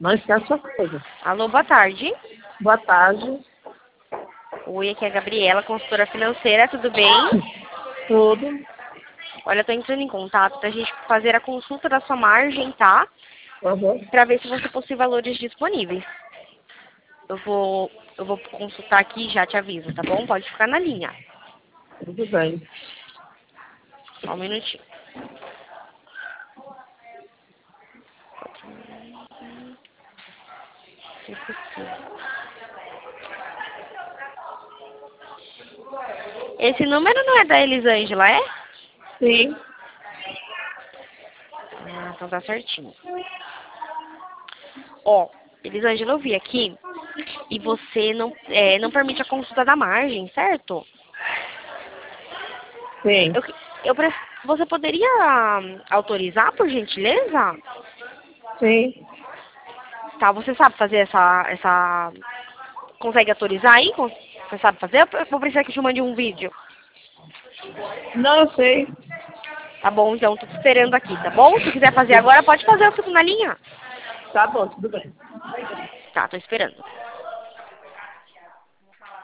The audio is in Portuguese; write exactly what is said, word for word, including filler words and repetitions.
Não esquece essa coisa. Alô, boa tarde. Boa tarde. Oi, aqui é a Gabriela, consultora financeira, tudo bem? Tudo. Olha, eu tô entrando em contato pra gente fazer a consulta da sua margem, tá? Uhum. Pra ver se você possui valores disponíveis. Eu vou, eu vou consultar aqui e já te aviso, tá bom? Pode ficar na linha. Tudo bem. Só um minutinho. Esse número não é da Elisângela, é? Sim. Ah, então tá certinho. Ó, Elisângela, eu vi aqui e você não, é, não permite a consulta da margem, certo? Sim. Eu, eu, pre- você poderia hum, autorizar, por gentileza? Sim. Tá, você sabe fazer essa, essa... Consegue autorizar aí? Você sabe fazer? Eu vou precisar que eu te mande um vídeo. Não, eu sei. Tá bom, então, tô te esperando aqui, tá bom? Se quiser fazer agora, pode fazer, eu fico na linha. Tá bom, tudo bem. Tá, tô esperando.